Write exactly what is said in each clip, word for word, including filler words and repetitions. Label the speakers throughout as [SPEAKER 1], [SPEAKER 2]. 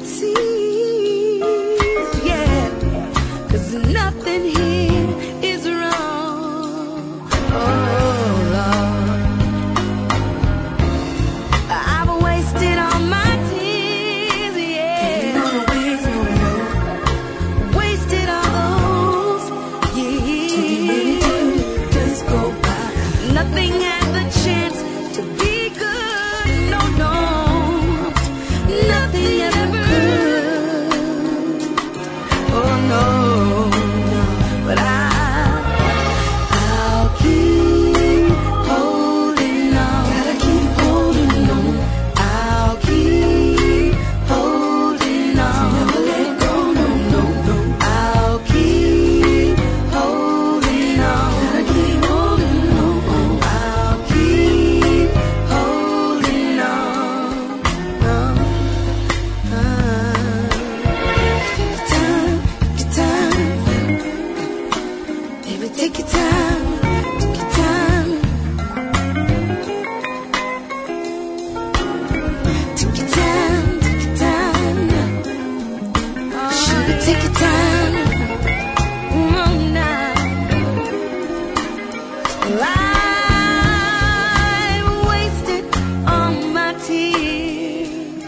[SPEAKER 1] tease, yeah, 'cause nothing here is wrong. Oh Lord, I've wasted all my tears, yeah, ain't gonna waste no more. Wasted all those years, just go by. Nothing had the chance to be good, no, no. Nothing ever could. Oh no, no. But I, I'll keep holding on. Gotta keep holding on. I'll keep holding on. Never let go, no, no, no. I'll keep holding on. Gotta keep holding on. I'll keep holding on. No. Take your time, take your time, take your time, take your time. Sugar, take your time. Oh, now I've wasted all my tears,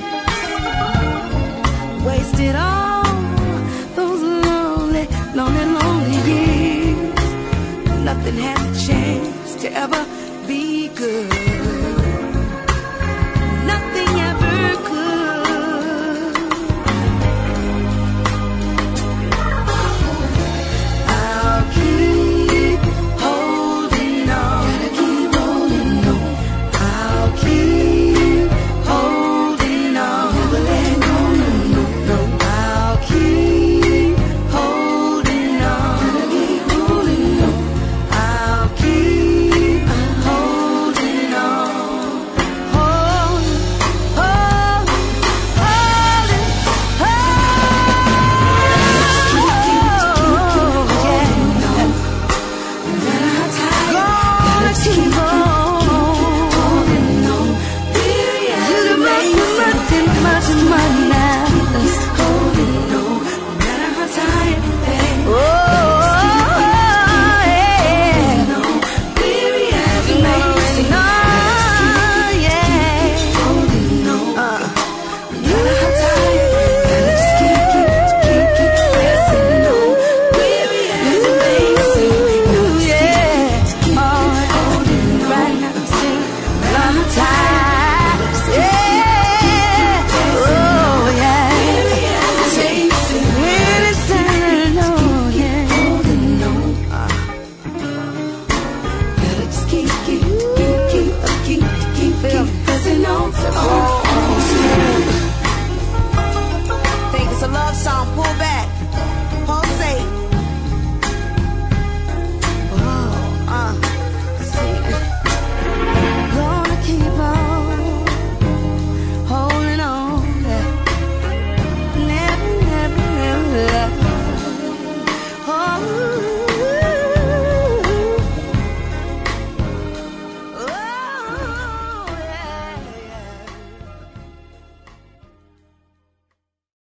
[SPEAKER 1] wasted all those lonely, lonely, lonely years. Nothing had a chance to ever be good. Nothing ever could. I'll keep holding on. Gotta keep holding on. I'll keep holding on. Never let go, no, no, no. I'll keep holding on. Gotta keep holding on. I'll keep holding on, hold, hold, holding, hold, yeah. Gonna keep on. You can make much, much money now.